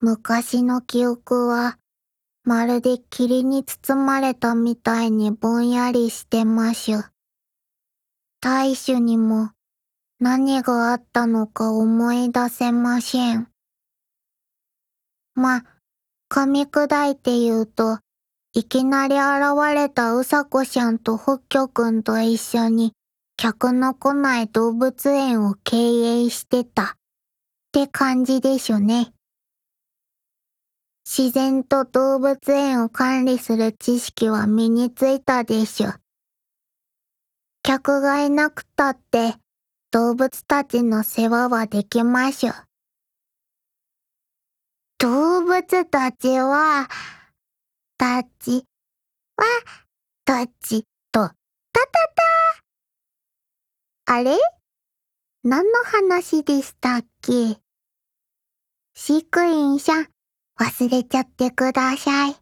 昔の記憶は、まるで霧に包まれたみたいにぼんやりしてましゅ。大衆にも何があったのか思い出せません。噛み砕いて言うと、いきなり現れたうさこしゃんとほっきょくんと一緒に客の来ない動物園を経営してたって感じでしょね。自然と動物園を管理する知識は身についたでしょ。客がいなくたって動物たちの世話はできましょ。動物たちは、たちは、たちと、たたた。あれ、何の話でしたっけ？飼育員さん、忘れちゃってください。